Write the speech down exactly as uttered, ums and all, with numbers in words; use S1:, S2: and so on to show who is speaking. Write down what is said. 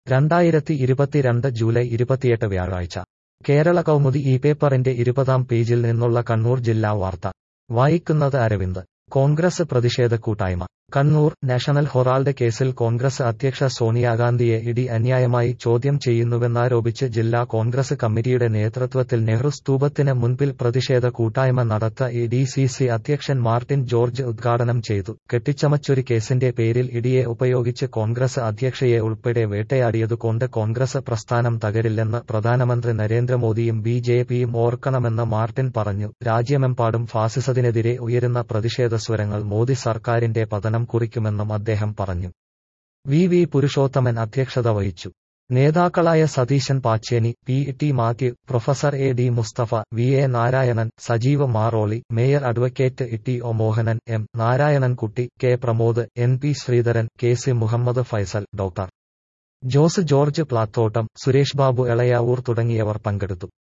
S1: രണ്ടായിരത്തി ഇരുപത്തിരണ്ട് ജൂലൈ ഇരുപത്തിയെട്ട് വ്യാഴാഴ്ച കേരള കൗമുദി ഈ പേപ്പറിന്റെ ഇരുപതാം പേജിൽ നിന്നുള്ള കണ്ണൂർ ജില്ലാ വാർത്ത വായിക്കുന്നത് അരവിന്ദ്. കോൺഗ്രസ് പ്രതിഷേധ കൂട്ടായ്മ കണ്ണൂർ. നാഷണൽ ഹെറാൾഡ് കേസിൽ കോൺഗ്രസ് അധ്യക്ഷ സോണിയാഗാന്ധിയെ ഇഡി അന്യായമായി ചോദ്യം ചെയ്യുന്നുവെന്നാരോപിച്ച് ജില്ലാ കോൺഗ്രസ് കമ്മിറ്റിയുടെ നേതൃത്വത്തിൽ നെഹ്റു സ്തൂപത്തിന് മുൻപിൽ പ്രതിഷേധ കൂട്ടായ്മ നടത്ത എ ഡി സി സി അധ്യക്ഷൻ മാർട്ടിൻ ജോർജ് ഉദ്ഘാടനം ചെയ്തു. കെട്ടിച്ചമച്ചൊരു കേസിന്റെ പേരിൽ ഇഡിയെ ഉപയോഗിച്ച് കോൺഗ്രസ് അധ്യക്ഷയെ ഉൾപ്പെടെ വേട്ടയാടിയതുകൊണ്ട് കോൺഗ്രസ് പ്രസ്ഥാനം തകരില്ലെന്ന് പ്രധാനമന്ത്രി നരേന്ദ്രമോദിയും ബി ജെ പിയും ഓർക്കണമെന്ന് മാർട്ടിൻ പറഞ്ഞു. രാജ്യമെമ്പാടും ഫാസിസത്തിനെതിരെ ഉയരുന്ന പ്രതിഷേധ സ്വരങ്ങൾ മോദി സർക്കാരിന്റെ പതനം കുറിക്കുമെന്നും അദ്ദേഹം പറഞ്ഞു. വി വി പുരുഷോത്തമൻ അധ്യക്ഷത വഹിച്ചു. നേതാക്കളായ Satheesan Pacheni, P T Mathew, professor A D Musthafa, V A Narayanan, Sajeev Maroli, mayor advocate T O Mohanan, M Narayanankutty, K Pramod, N P Sreedharan, K C Muhammed Faisal, doctor Jose George Plathottam, Suresh Babu Elayavoor തുടങ്ങിയവർ പങ്കെടുത്തു.